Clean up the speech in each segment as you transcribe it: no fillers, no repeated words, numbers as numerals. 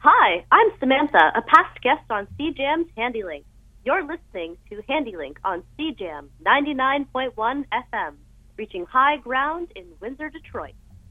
Hi, I'm Samantha, a past guest on CJAM's HandyLink. You're listening to HandyLink on CJAM 99.1 FM, reaching high ground in Windsor, Detroit.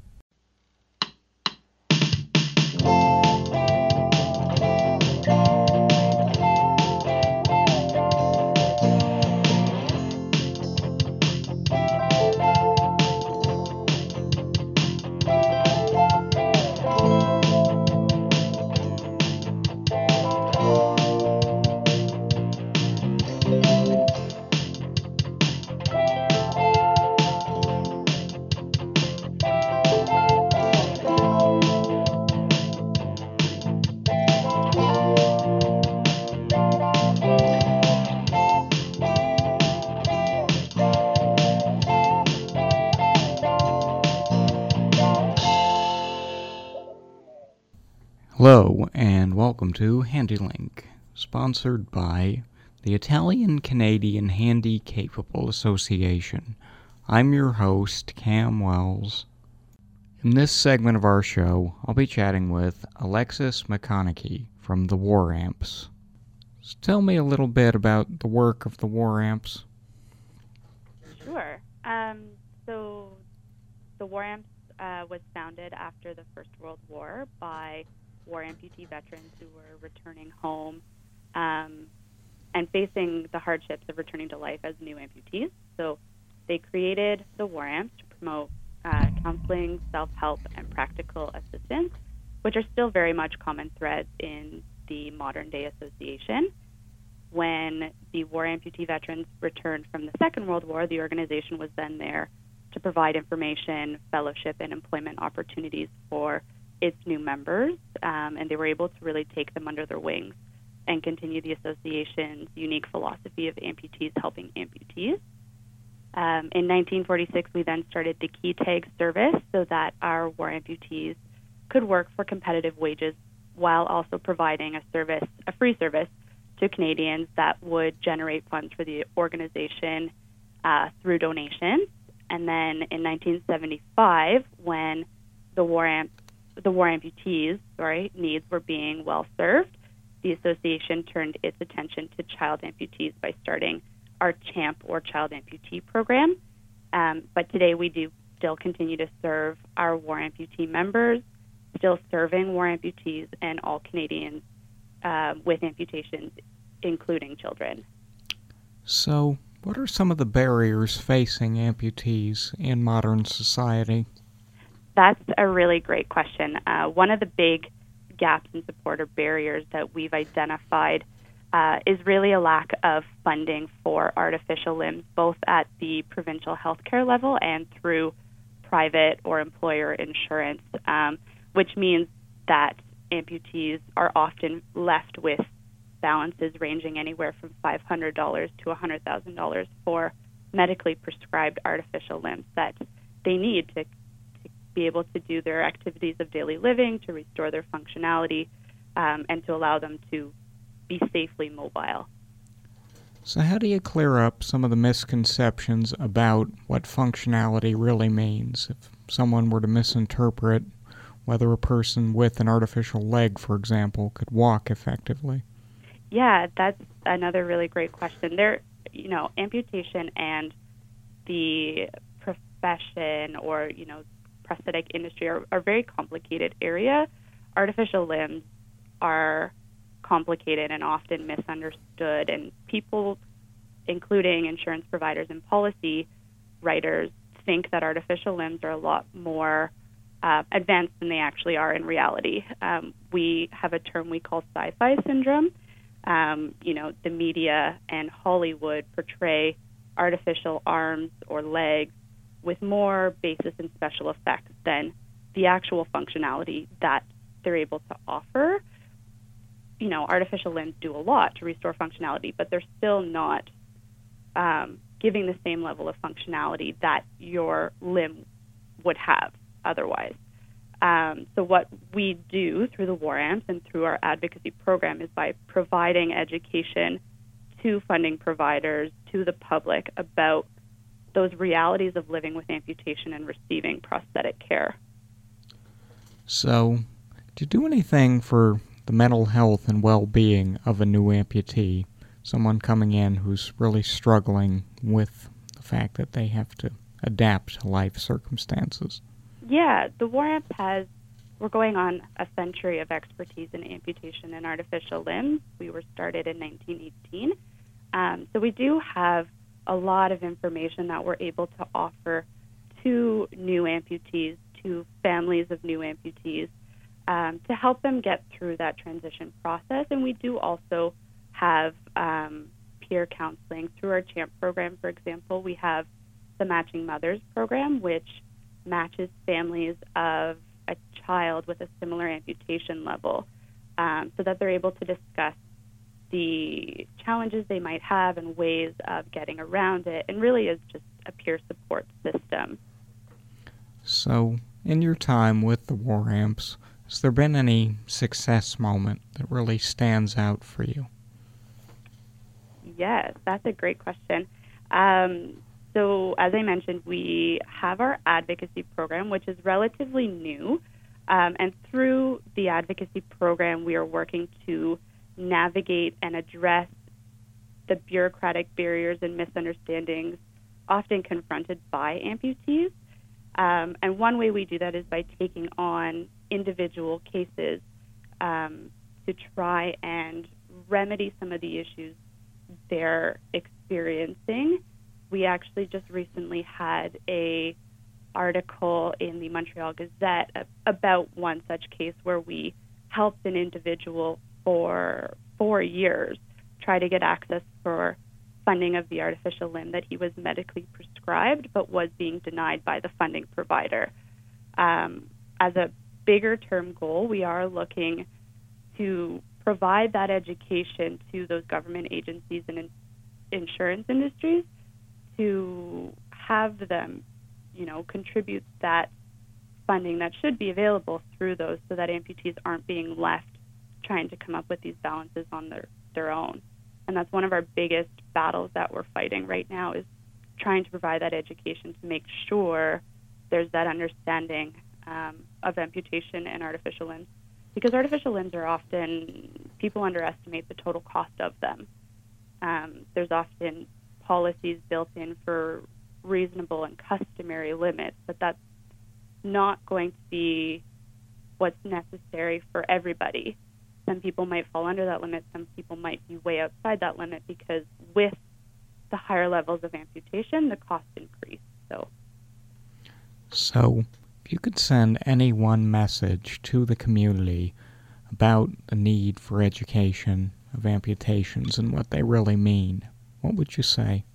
Hello, and welcome to HandyLink, sponsored by the Italian-Canadian Handy-Capable Association. I'm your host, Cam Wells. In this segment of our show, I'll be chatting with Alexis McConaughey from the War Amps. So tell me a little bit about the work of the War Amps. Sure. So the War Amps was founded after the First World War by war amputee veterans who were returning home and facing the hardships of returning to life as new amputees. So they created the War Amps to promote counseling, self-help, and practical assistance, which are still very much common threads in the modern-day association. When the war amputee veterans returned from the Second World War, the organization was then there to provide information, fellowship, and employment opportunities for its new members, and they were able to really take them under their wings and continue the association's unique philosophy of amputees helping amputees. In 1946, we then started the Key Tag service so that our war amputees could work for competitive wages while also providing a free service to Canadians that would generate funds for the organization through donations. And then in 1975, when the war amputees' needs were being well served, the association turned its attention to child amputees by starting our CHAMP or Child Amputee program. But today we do still continue to serve our war amputee members, still serving war amputees and all Canadians with amputations, including children. So, what are some of the barriers facing amputees in modern society? That's a really great question. One of the big gaps in support or barriers that we've identified is really a lack of funding for artificial limbs, both at the provincial healthcare level and through private or employer insurance, which means that amputees are often left with balances ranging anywhere from $500 to $100,000 for medically prescribed artificial limbs that they need to be able to do their activities of daily living, to restore their functionality, and to allow them to be safely mobile. So how do you clear up some of the misconceptions about what functionality really means? If someone were to misinterpret whether a person with an artificial leg, for example, could walk effectively. Yeah, that's another really great question. Amputation and the profession or, prosthetic industry are a very complicated area. Artificial limbs are complicated and often misunderstood, and people, including insurance providers and policy writers, think that artificial limbs are a lot more advanced than they actually are in reality. We have a term we call sci-fi syndrome. The media and Hollywood portray artificial arms or legs with more basis in special effects than the actual functionality that they're able to offer. Artificial limbs do a lot to restore functionality, but they're still not giving the same level of functionality that your limb would have otherwise. So what we do through the War Amps and through our advocacy program is by providing education to funding providers, to the public, about those realities of living with amputation and receiving prosthetic care. So, do you do anything for the mental health and well-being of a new amputee, someone coming in who's really struggling with the fact that they have to adapt to life circumstances? Yeah, the WARAMP we're going on a century of expertise in amputation and artificial limbs. We were started in 1918. So we do have a lot of information that we're able to offer to new amputees, to families of new amputees, to help them get through that transition process. And we do also have peer counseling through our CHAMP program. For example, we have the Matching Mothers program, which matches families of a child with a similar amputation level, so that they're able to discuss the challenges they might have and ways of getting around it, and really is just a peer support system. So, in your time with the WARAMPs, has there been any success moment that really stands out for you? Yes, that's a great question. So, as I mentioned, we have our advocacy program, which is relatively new. And through the advocacy program, we are working to navigate and address the bureaucratic barriers and misunderstandings often confronted by amputees. And one way we do that is by taking on individual cases to try and remedy some of the issues they're experiencing. We actually just recently had a article in the Montreal Gazette about one such case where we helped an individual for 4 years try to get access for funding of the artificial limb that he was medically prescribed but was being denied by the funding provider. As a bigger term goal, we are looking to provide that education to those government agencies and insurance industries to have them, contribute that funding that should be available through those, so that amputees aren't being left trying to come up with these balances on their own. And that's one of our biggest battles that we're fighting right now, is trying to provide that education to make sure there's that understanding of amputation and artificial limbs. Because artificial limbs are often, people underestimate the total cost of them. There's often policies built in for reasonable and customary limits, but that's not going to be what's necessary for everybody. Some people might fall under that limit, some people might be way outside that limit, because with the higher levels of amputation, the costs increase. So, if you could send any one message to the community about the need for education of amputations and what they really mean, what would you say?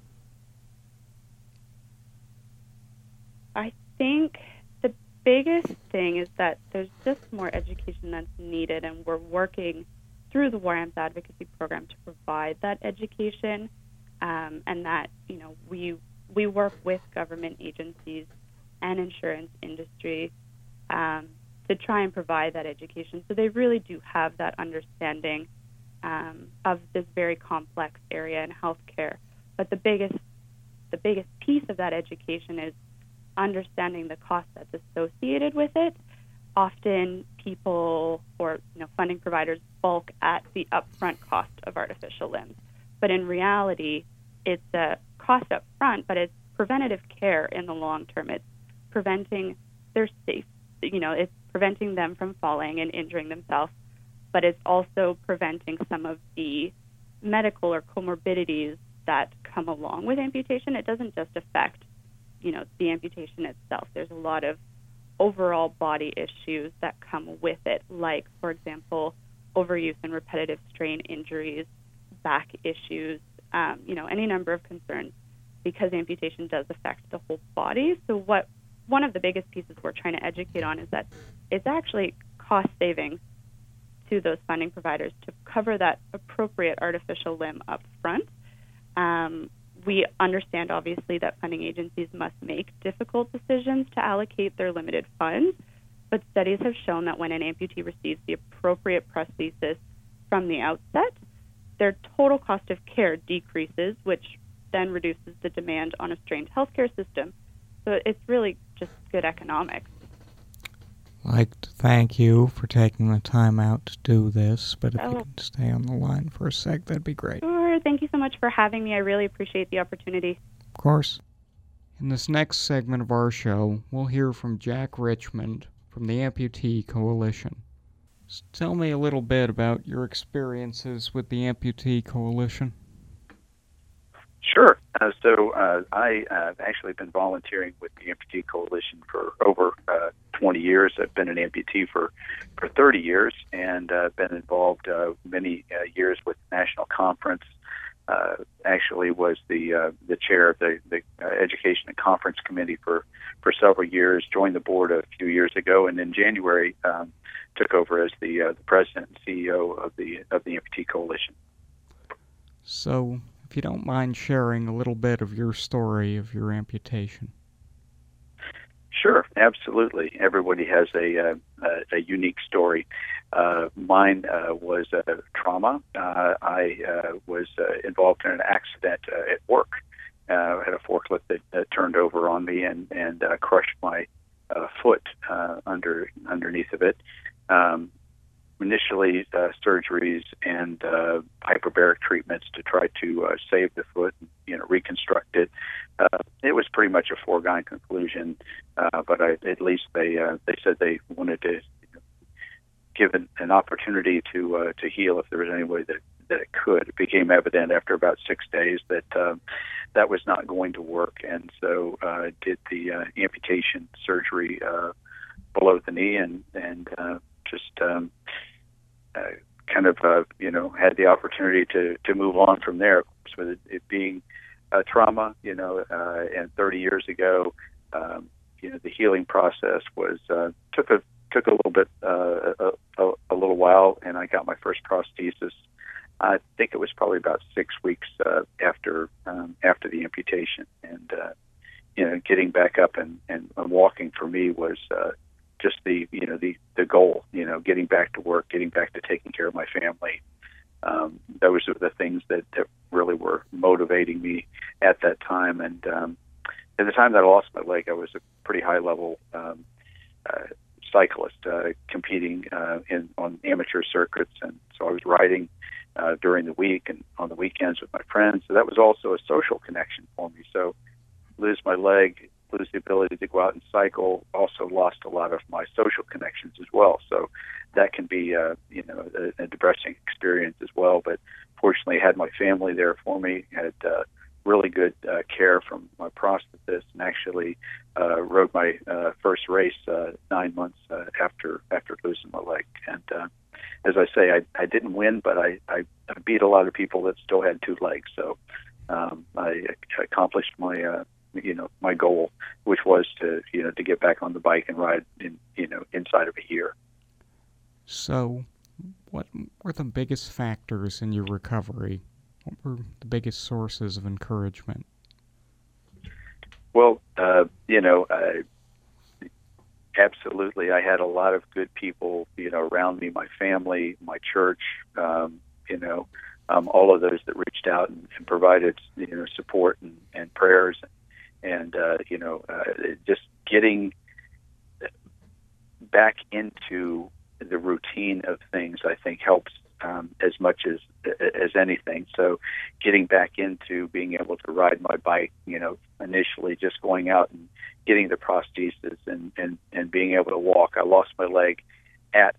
I think the biggest thing is that there's just more education that's needed, and we're working through the WARAMPs advocacy program to provide that education, and that we work with government agencies and insurance industry to try and provide that education, so they really do have that understanding of this very complex area in healthcare. But the biggest piece of that education is understanding the cost that's associated with it. Often people or funding providers balk at the upfront cost of artificial limbs, but in reality, it's a cost up front, but it's preventative care in the long term. It's preventing their it's preventing them from falling and injuring themselves, but it's also preventing some of the medical or comorbidities that come along with amputation. It doesn't just affect the amputation itself. There's a lot of overall body issues that come with it, like, for example, overuse and repetitive strain injuries, back issues, any number of concerns, because amputation does affect the whole body. So one of the biggest pieces we're trying to educate on is that it's actually cost savings to those funding providers to cover that appropriate artificial limb up front. We understand, obviously, that funding agencies must make difficult decisions to allocate their limited funds, but studies have shown that when an amputee receives the appropriate prosthesis from the outset, their total cost of care decreases, which then reduces the demand on a strained healthcare system. So it's really just good economics. like to thank you for taking the time out to do this, but if you can stay on the line for a sec, that'd be great. Sure. Thank you so much for having me. I really appreciate the opportunity. Of course. In this next segment of our show, we'll hear from Jack Richmond from the Amputee Coalition. So tell me a little bit about your experiences with the Amputee Coalition. Sure. I have actually been volunteering with the Amputee Coalition for over 20 years. I've been an amputee for 30 years, and been involved many years with the National Conference. Actually was the chair of the Education and Conference Committee for several years, joined the board a few years ago, and in January took over as the president and CEO of the Amputee Coalition. So, if you don't mind sharing a little bit of your story of your amputation. Sure, absolutely. Everybody has a unique story. Mine was trauma. I was involved in an accident at work. I had a forklift that turned over on me and crushed my foot underneath of it. Initially, surgeries and hyperbaric treatments to try to save the foot, reconstruct it. It was pretty much a foregone conclusion, but at least they said they wanted to give an opportunity to heal if there was any way that it could. It became evident after about 6 days that that was not going to work, and so did the amputation surgery below the knee, and just kind of had the opportunity to move on from there. So with it being trauma, and 30 years ago, the healing process was took a little bit a little while, and I got my first prosthesis. I think it was probably about 6 weeks after the amputation, and getting back up and walking for me was just the goal, getting back to work, getting back to taking care of my family. Those were the things that really were motivating me at that time. And at the time that I lost my leg, I was a pretty high-level cyclist, competing on amateur circuits, and so I was riding during the week and on the weekends with my friends. So that was also a social connection for me. So lose my leg, lose the ability to go out and cycle, also lost a lot of my social connections as well. So that can be a depressing experience as well. But fortunately, I had my family there for me, had really good care from my prosthetist, and actually rode my first race 9 months after losing my leg. And as I say, I didn't win, but I beat a lot of people that still had two legs. So I accomplished my my goal, which was to get back on the bike and ride inside of a year. So, what were the biggest factors in your recovery? What were the biggest sources of encouragement? Well, absolutely. I had a lot of good people, around me, my family, my church, all of those that reached out and provided, support and prayers. And, just getting back into the routine of things, I think, helps as much as anything. So getting back into being able to ride my bike, initially just going out and getting the prosthesis and being able to walk. I lost my leg as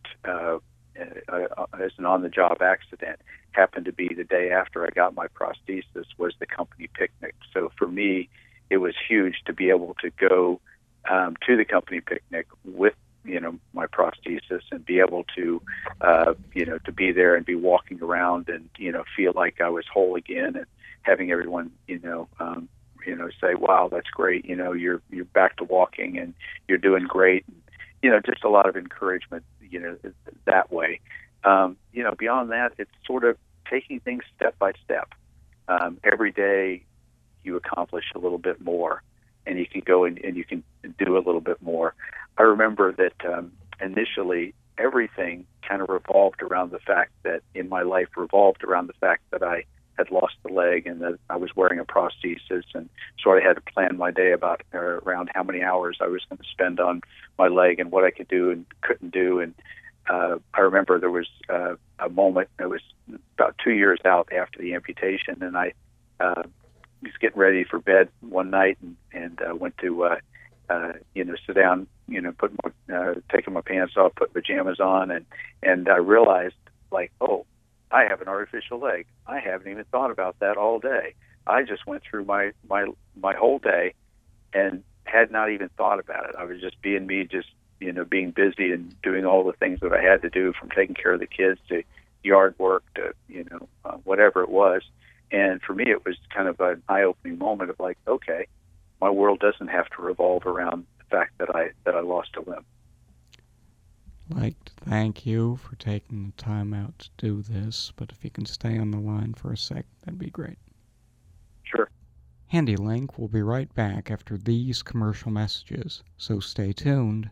an on-the-job accident. Happened to be the day after I got my prosthesis was the company picnic. So for me, it was huge to be able to go to the company picnic with my prosthesis and be able to to be there and be walking around and feel like I was whole again, and having everyone say, wow, that's great, you're back to walking and you're doing great, and, just a lot of encouragement that way. Beyond that, it's sort of taking things step by step. Every day you accomplish a little bit more, and you can go and you can do a little bit more. I remember that initially everything kind of revolved around the fact that I had lost the leg and that I was wearing a prosthesis, and sort of had to plan my day around how many hours I was going to spend on my leg and what I could do and couldn't do. And I remember there was a moment, it was about 2 years out after the amputation, and I was getting ready for bed one night and went to sit down, taking my pants off, put pajamas on, and I realized, like, oh, I have an artificial leg. I haven't even thought about that all day. I just went through my whole day and had not even thought about it. I was just being me, just being busy and doing all the things that I had to do, from taking care of the kids to yard work to whatever it was. And for me, it was kind of an eye-opening moment of like, okay, my world doesn't have to revolve around the fact that I lost a limb. I'd like to thank you for taking the time out to do this, but if you can stay on the line for a sec, that'd be great. Sure. HandyLink will be right back after these commercial messages, so stay tuned.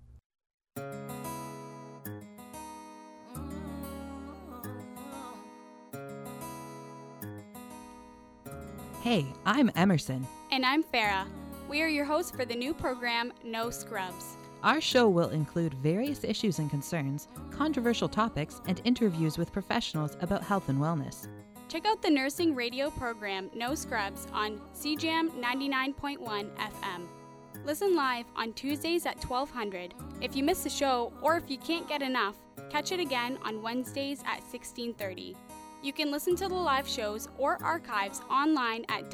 Hey, I'm Emerson. And I'm Farah. We are your hosts for the new program, No Scrubs. Our show will include various issues and concerns, controversial topics, and interviews with professionals about health and wellness. Check out the nursing radio program, No Scrubs, on CJAM 99.1 FM. Listen live on Tuesdays at 1200. If you miss the show, or if you can't get enough, catch it again on Wednesdays at 1630. You can listen to the live shows or archives online at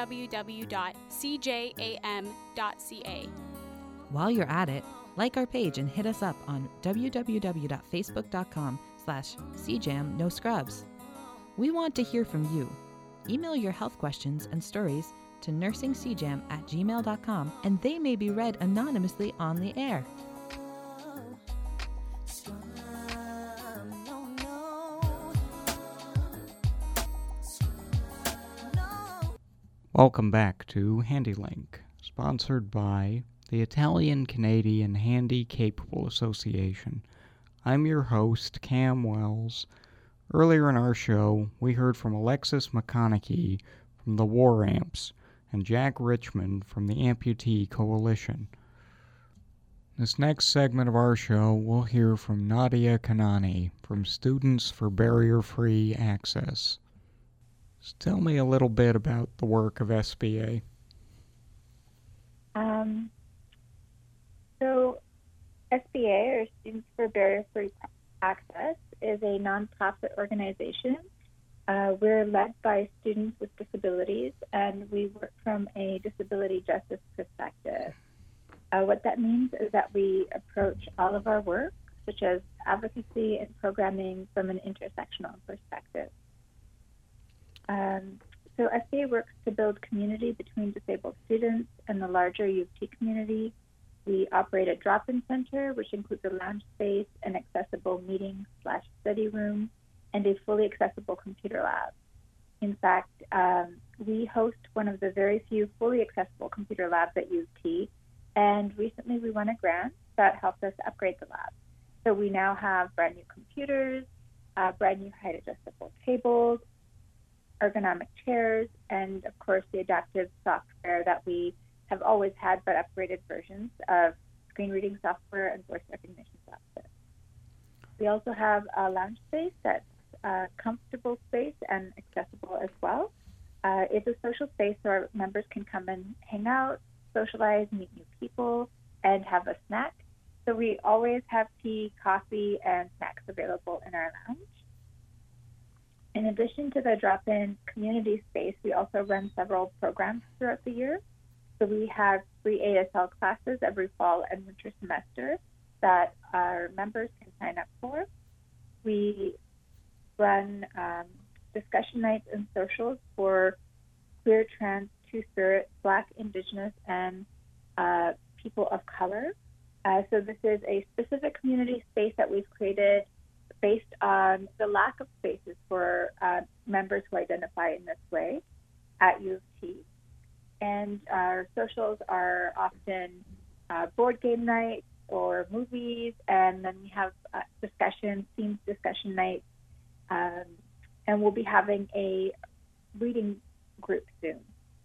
www.cjam.ca. While you're at it, like our page and hit us up on www.facebook.com/CJAMNoScrubs. We want to hear from you. Email your health questions and stories to nursingcjam@gmail.com, and they may be read anonymously on the air. Welcome back to HandyLink, sponsored by the Italian-Canadian Handy-Capable Association. I'm your host, Cam Wells. Earlier in our show, we heard from Alexis McConaughey from the War Amps and Jack Richmond from the Amputee Coalition. This next segment of our show, we'll hear from Nadia Kanani from Students for Barrier-Free Access. So tell me a little bit about the work of SBA. So SBA, or Students for Barrier-Free Access, is a nonprofit organization. We're led by students with disabilities, and we work from a disability justice perspective. What that means is that we approach all of our work, such as advocacy and programming, from an intersectional perspective. So SBA works to build community between disabled students and the larger U of T community. We operate a drop-in center, which includes a lounge space, an accessible meeting/study room, and a fully accessible computer lab. In fact, we host one of the very few fully accessible computer labs at U of T, and recently we won a grant that helped us upgrade the lab. So we now have brand new computers, brand new height-adjustable tables, ergonomic chairs, and of course the adaptive software that we have always had, but upgraded versions of screen reading software and voice recognition software. We also have a lounge space that's a comfortable space and accessible as well. It's a social space so our members can come and hang out, socialize, meet new people, and have a snack. So we always have tea, coffee, and snacks available in our lounge. In addition to the drop-in community space, we also run several programs throughout the year. So we have free ASL classes every fall and winter semester that our members can sign up for. We run discussion nights and socials for queer, trans, two-spirit, Black, Indigenous, and people of color. So this is a specific community space that we've created based on the lack of spaces for members who identify in this way at U of T. And our socials are often board game nights or movies, and then we have themed discussion nights. And we'll be having a reading group soon.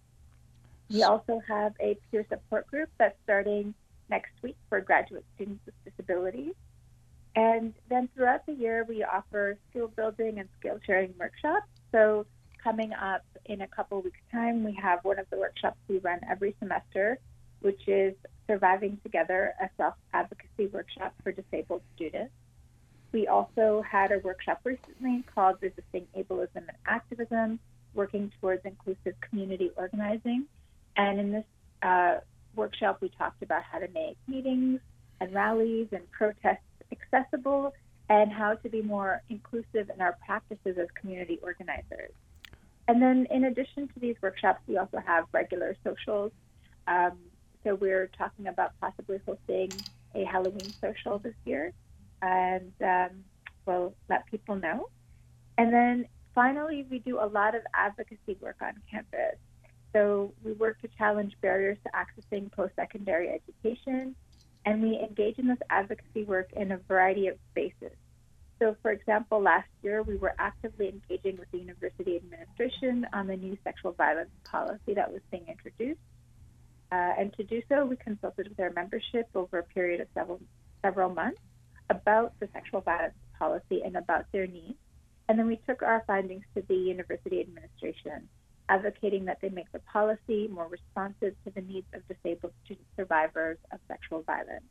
We also have a peer support group that's starting next week for graduate students with disabilities. And then throughout the year, we offer skill building and skill sharing workshops. So coming up in a couple weeks' time, we have one of the workshops we run every semester, which is Surviving Together, a self-advocacy workshop for disabled students. We also had a workshop recently called Resisting Ableism and Activism, working towards inclusive community organizing. And in this workshop, we talked about how to make meetings and rallies and protests accessible and how to be more inclusive in our practices as community organizers. And then in addition to these workshops, we also have regular socials. So we're talking about possibly hosting a Halloween social this year, and we'll let people know. And then finally, we do a lot of advocacy work on campus. So we work to challenge barriers to accessing post-secondary education, and we engage in this advocacy work in a variety of spaces. So for example, last year we were actively engaging with the university administration on the new sexual violence policy that was being introduced. And to do so, we consulted with our membership over a period of several months about the sexual violence policy and about their needs. And then we took our findings to the university administration, advocating that they make the policy more responsive to the needs of disabled student survivors of sexual violence.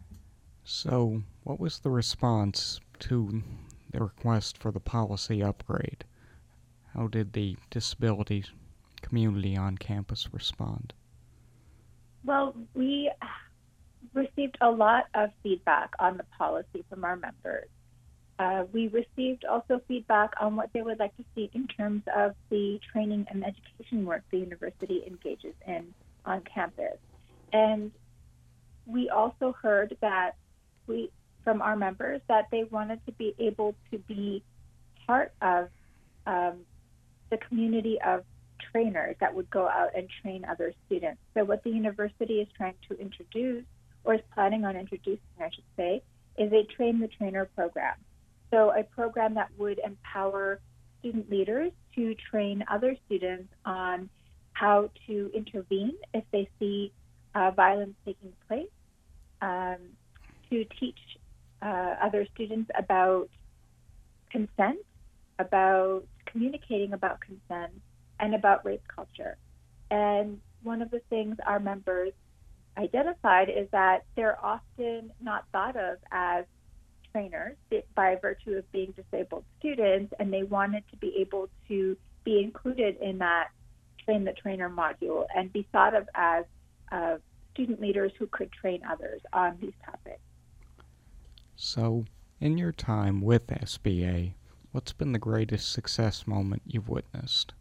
So, what was the response to the request for the policy upgrade? How did the disability community on campus respond? Well, we received a lot of feedback on the policy from our members. We received also feedback on what they would like to see in terms of the training and education work the university engages in on campus. And we also heard that from our members that they wanted to be able to be part of the community of trainers that would go out and train other students. So what the university is trying to introduce, or is planning on introducing, I should say, is a Train the Trainer program. So a program that would empower student leaders to train other students on how to intervene if they see violence taking place, to teach other students about consent, about communicating about consent, and about rape culture. And one of the things our members identified is that they're often not thought of as trainers by virtue of being disabled students, and they wanted to be able to be included in that Train the Trainer module and be thought of as student leaders who could train others on these topics. So, in your time with SBA, what's been the greatest success moment you've witnessed?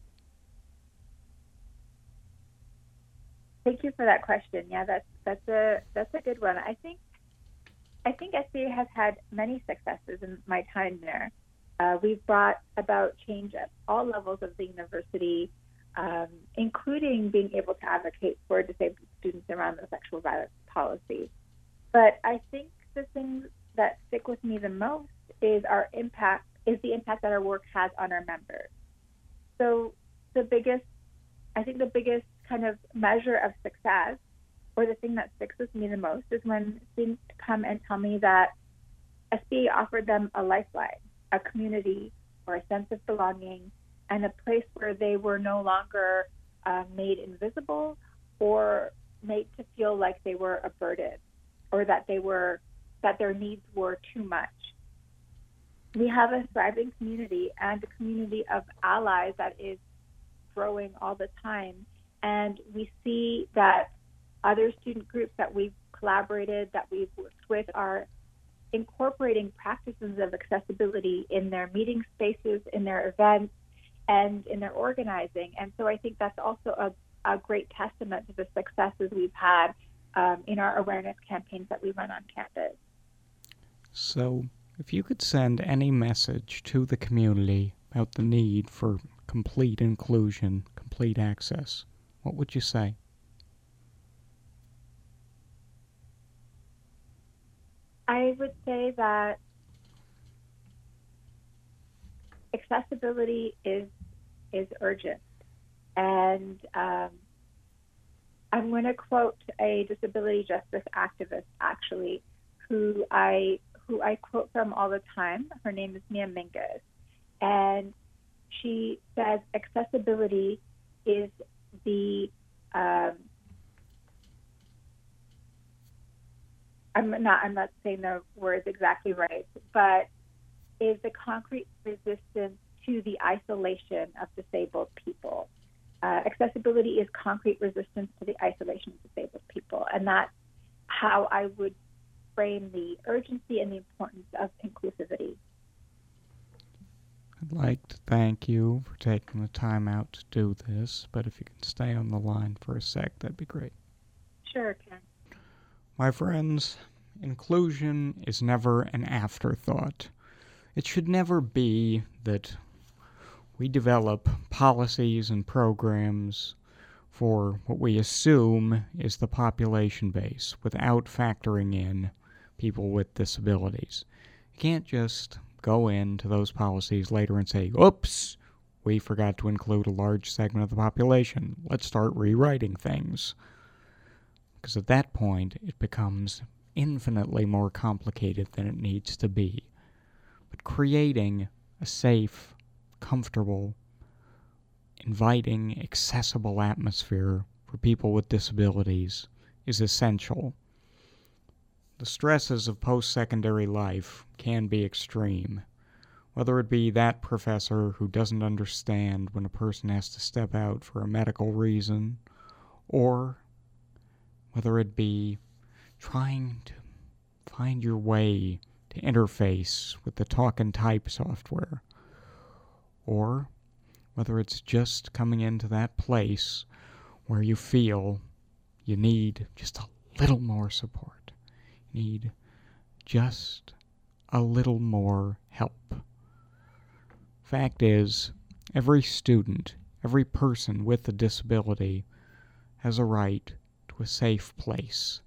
Thank you for that question. Yeah, that's a good one. I think SBA has had many successes in my time there. We've brought about change at all levels of the university, including being able to advocate for disabled students around the sexual violence policy. But I think the things that stick with me the most is the impact that our work has on our members. So the biggest kind of measure of success, or the thing that sticks with me the most, is when students come and tell me that SBA offered them a lifeline, a community, or a sense of belonging, and a place where they were no longer made invisible or made to feel like they were a burden, or that their needs were too much. We have a thriving community and a community of allies that is growing all the time. And we see that other student groups that we've collaborated, that we've worked with, are incorporating practices of accessibility in their meeting spaces, in their events, and in their organizing. And so I think that's also a great testament to the successes we've had in our awareness campaigns that we run on campus. So, if you could send any message to the community about the need for complete inclusion, complete access, what would you say? I would say that accessibility is is urgent. And I'm going to quote a disability justice activist, actually, who I quote from all the time. Her name is Mia Mingus. And she says accessibility is the I'm not saying the words exactly right, but is the concrete resistance to the isolation of disabled people. Accessibility is concrete resistance to the isolation of disabled people, and that's how I would frame the urgency and the importance of inclusivity. I'd like to thank you for taking the time out to do this, but if you can stay on the line for a sec, that'd be great. Sure, Ken. My friends, inclusion is never an afterthought. It should never be that we develop policies and programs for what we assume is the population base without factoring in people with disabilities. You can't just go into those policies later and say, oops, we forgot to include a large segment of the population. Let's start rewriting things. Because at that point, it becomes infinitely more complicated than it needs to be. But creating a safe, comfortable, inviting, accessible atmosphere for people with disabilities is essential. The stresses of post-secondary life can be extreme, whether it be that professor who doesn't understand when a person has to step out for a medical reason, or whether it be trying to find your way to interface with the talk and type software, or whether it's just coming into that place where you feel you need just a little more support. You need just a little more help. Fact is, every student, every person with a disability has a right to a safe place.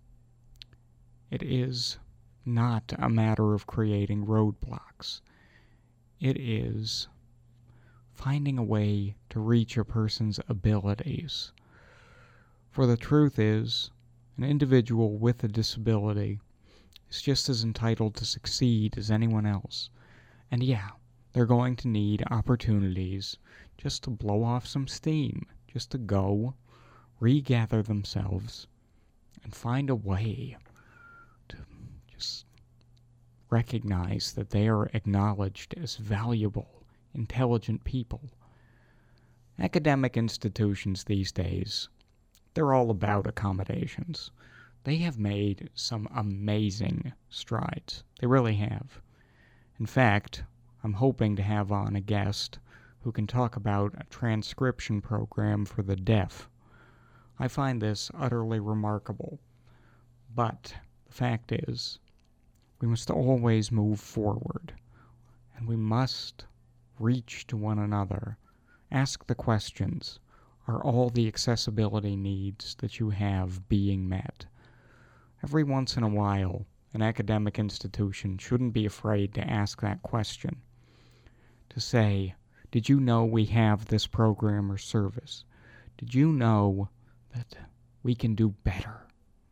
It is not a matter of creating roadblocks. It is finding a way to reach a person's abilities. For the truth is, an individual with a disability is just as entitled to succeed as anyone else. And yeah, they're going to need opportunities just to blow off some steam, just to go, regather themselves, and find a way to just recognize that they are acknowledged as valuable, intelligent people. Academic institutions these days, they're all about accommodations. They have made some amazing strides. They really have. In fact, I'm hoping to have on a guest who can talk about a transcription program for the deaf. I find this utterly remarkable. But the fact is, we must always move forward, and we must reach to one another, ask the questions, are all the accessibility needs that you have being met? Every once in a while, an academic institution shouldn't be afraid to ask that question. To say, did you know we have this program or service? Did you know that we can do better?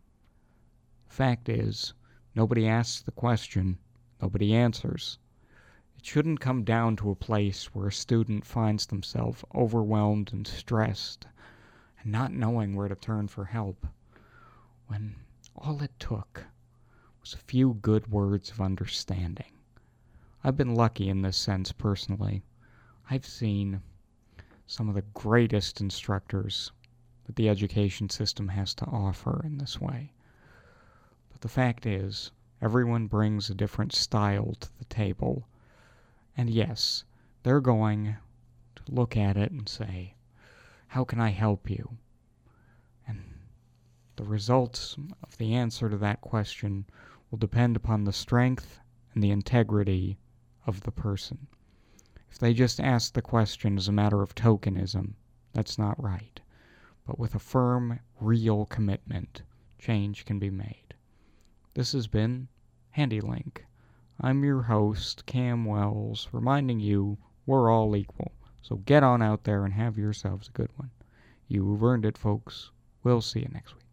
Fact is, nobody asks the question, nobody answers. It shouldn't come down to a place where a student finds themselves overwhelmed and stressed and not knowing where to turn for help, when all it took was a few good words of understanding. I've been lucky in this sense personally. I've seen some of the greatest instructors that the education system has to offer in this way. But the fact is, everyone brings a different style to the table. And yes, they're going to look at it and say, how can I help you? And the results of the answer to that question will depend upon the strength and the integrity of the person. If they just ask the question as a matter of tokenism, that's not right. But with a firm, real commitment, change can be made. This has been HandyLink. I'm your host, Cam Wells, reminding you we're all equal. So get on out there and have yourselves a good one. You've earned it, folks. We'll see you next week.